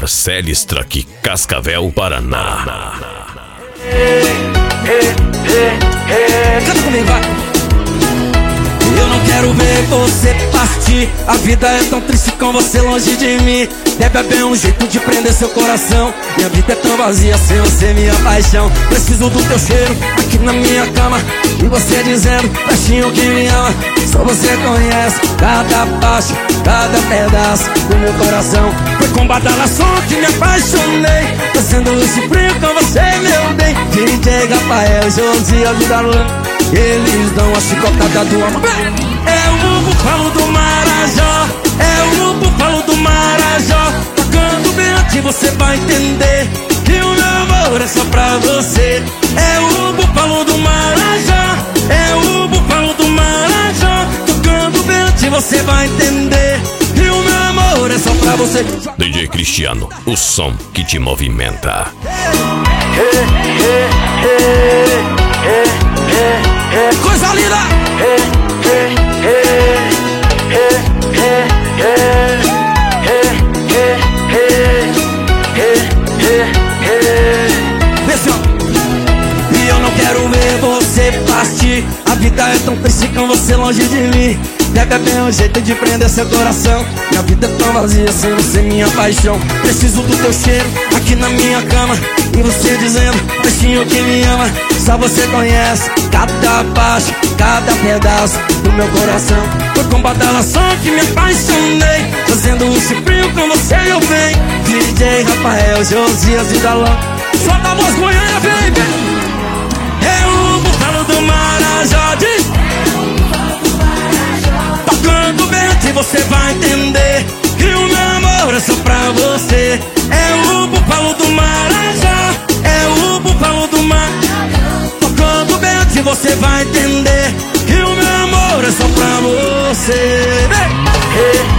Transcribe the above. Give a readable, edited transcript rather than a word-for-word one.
Marceles Truck, Cascavel, Paraná. Canta comigo, vai. Eu não quero ver você partir. A vida é tão triste com você longe de mim. Deve haver um jeito de prender seu coração. Minha vida é tão vazia sem você, minha paixão. Preciso do teu cheiro aqui na minha cama. E você dizendo, baixinho, que me ama. Só você conhece cada passo, cada pedaço do meu coração. Foi com badalação que me apaixonei. Fazendo esse frio com você, meu bem. DJ Rafael, Josias e Darlan, eles dão a chicotada do amor. É o búfalo do Marajó, é o búfalo do Marajó. Tocando bem aqui você vai entender que o meu amor é só pra você. É o búfalo do Marajó, é o búfalo do Marajó. Tocando bem aqui você vai entender que o meu amor é só pra você. DJ Cristiano, o som que te movimenta. Coisa linda! E eu não quero ver você partir. A vida é tão triste com você longe de mim. Deve haver um jeito de prender seu coração. Minha vida é tão vazia sem você, minha paixão. Preciso do teu cheiro aqui na minha cama. E você dizendo, baixinho, que me ama. Só você conhece cada passo, cada pedaço do meu coração. Foi com badalação que me apaixonei. Fazendo esse frio com você eu venho. DJ Rafael, Josias e Darlan, solta a voz Goiânia, baby. É o búfalo do Marajó, diz. Tocando bem aqui você vai entender que o meu amor é só pra você. É o búfalo do Marajó, é o búfalo do Marajó. Tocando bem aqui você vai entender que o meu amor é só pra você.